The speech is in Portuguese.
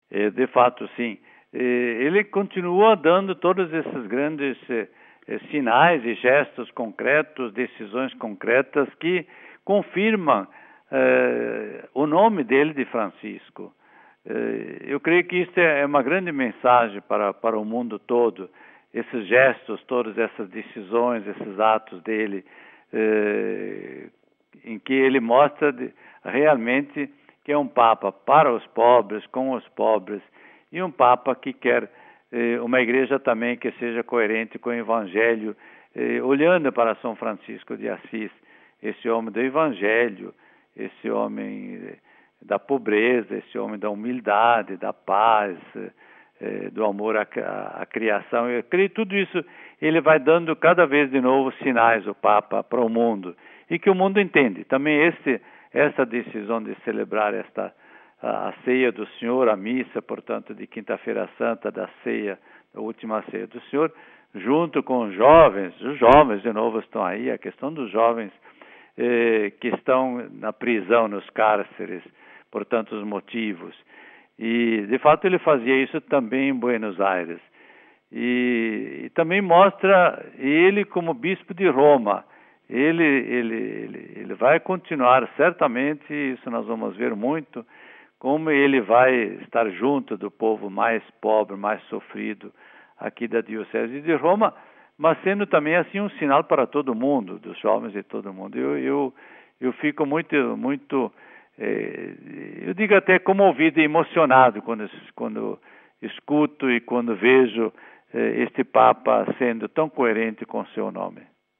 De fato, sim. Ele continua dando todos esses grandes sinais e gestos concretos, decisões concretas que confirmam o nome dele de Francisco. Eu creio que isso é uma grande mensagem para o mundo todo, esses gestos, todas essas decisões, esses atos dele, em que ele mostra realmente que é um Papa para os pobres, com os pobres, e um Papa que quer uma igreja também que seja coerente com o Evangelho, olhando para São Francisco de Assis, esse homem do Evangelho, esse homem da pobreza, esse homem da humildade, da paz, do amor à criação. Eu creio que tudo isso ele vai dando cada vez de novo sinais, o Papa, para o mundo, e que o mundo entende. Também essa decisão de celebrar a ceia do Senhor, a missa, portanto, de Quinta-feira Santa, da última ceia do Senhor, junto com os jovens de novo estão aí, a questão dos jovens que estão na prisão, nos cárceres, por tantos motivos. E, de fato, ele fazia isso também em Buenos Aires. E também mostra ele como bispo de Roma. Ele vai continuar, certamente, isso nós vamos ver muito, como ele vai estar junto do povo mais pobre, mais sofrido aqui da Diocese de Roma, mas sendo também assim um sinal para todo mundo, dos jovens de todo mundo. Eu fico muito, eu digo até comovido e emocionado quando escuto e quando vejo este Papa sendo tão coerente com seu nome.